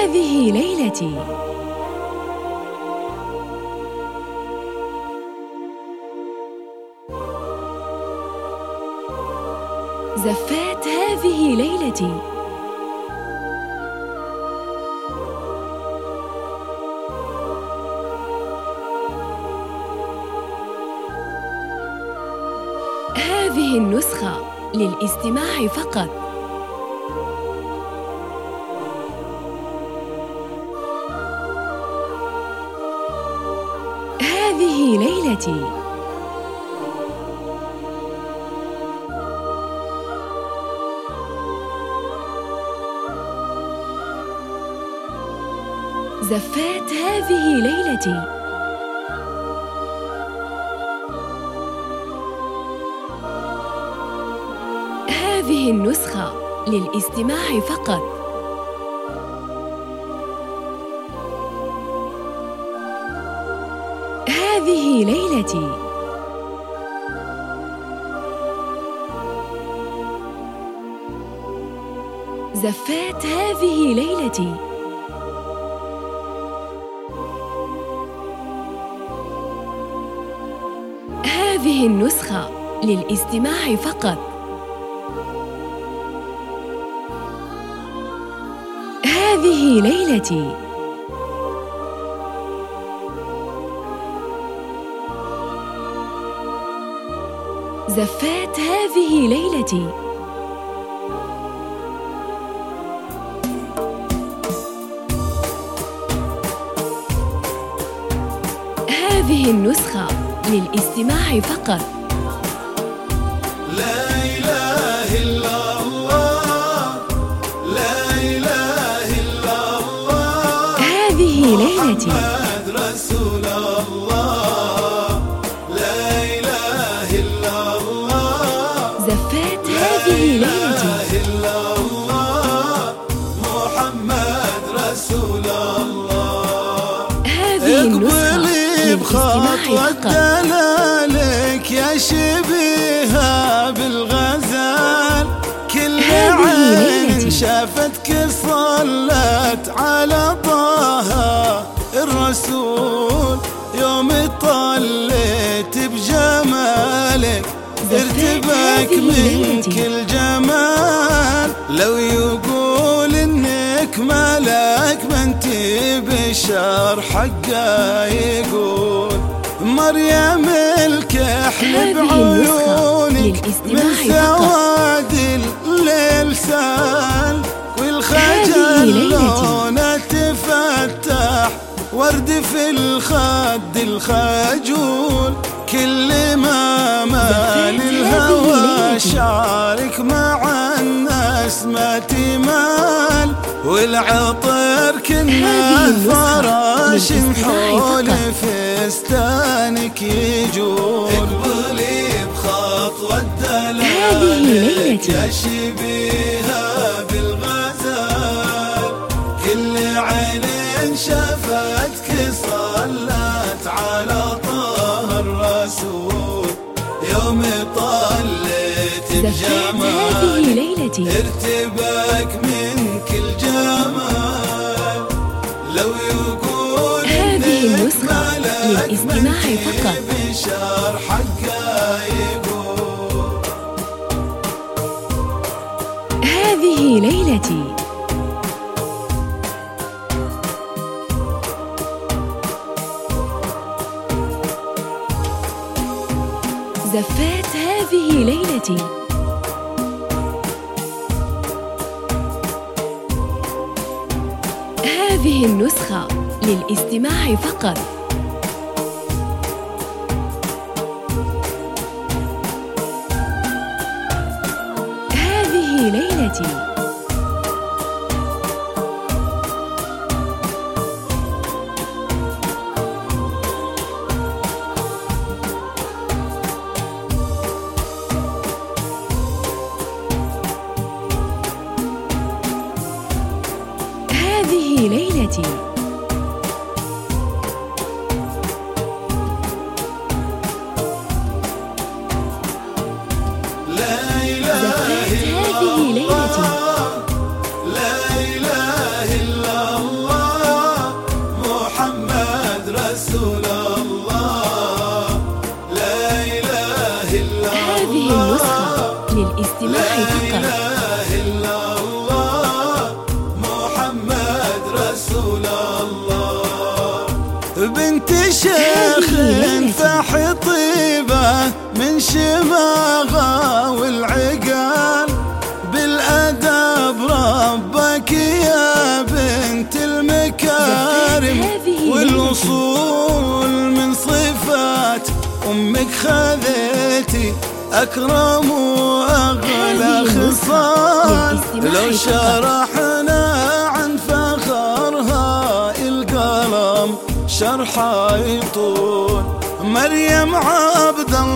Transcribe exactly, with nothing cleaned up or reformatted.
هذه ليلتي. زفات هذه ليلتي. هذه النسخة للاستماع فقط. هذه ليلتي. زفات هذه ليلتي. هذه النسخة للاستماع فقط. هذه ليلتي. زفات هذه ليلتي. هذه النسخة للاستماع فقط. هذه ليلتي. زفات هذه ليلتي. هذه النسخة للاستماع فقط. لا إله إلا الله، لا إله إلا الله، هذه ليلتي. محمد رسول الله، لا إله إلا الله، زفات هذه ليلتي. لا إله إلا الله، محمد رسول الله. هذه النسخة بخطوة دلالك يا شبيها بالغزال، كل عين شافتك صلت على طه الرسول، يوم طليت بجمالك ارتبك من كل جمال، لو يقول انك ملك ما انتي بشر حقه يقول، مريم الكحل بعيونك من سواد الليل سال، والخجل لونه تفتح ورد في الخد الخجول، كل ما مال الهوى شعرك مع الناس ما تمال، والعطر كنا فراش حول فستانك يجول، اقبلي بخطوة دلالك يا شبيها بالغزال، كل عين شافتك صلت على طه الرسول، يوم طليت بجمالك ارتبك من كل جمال، لو يقول هذه النسخة للاستماع فقط. بشر حقه يقول، هذه ليلتي. زفات هذه ليلتي. هذه النسخة للاستماع فقط. هذه ليلتي. هذه ليلتي. لا إله إلا الله. رسول الله لا إله إلا الله. هذه النسخة للاستماع فقط. لا إله إلا الله محمد رسول الله. بنت شيخ فحي طيبة من شماغة والعقال، بالأدب ربك يا بنت المكارم، والوصول من صفات أمك خذيتي أكرم وأغلى خصال. لو شرحنا عن فخرها القلم شرحا يطول. مريم عبد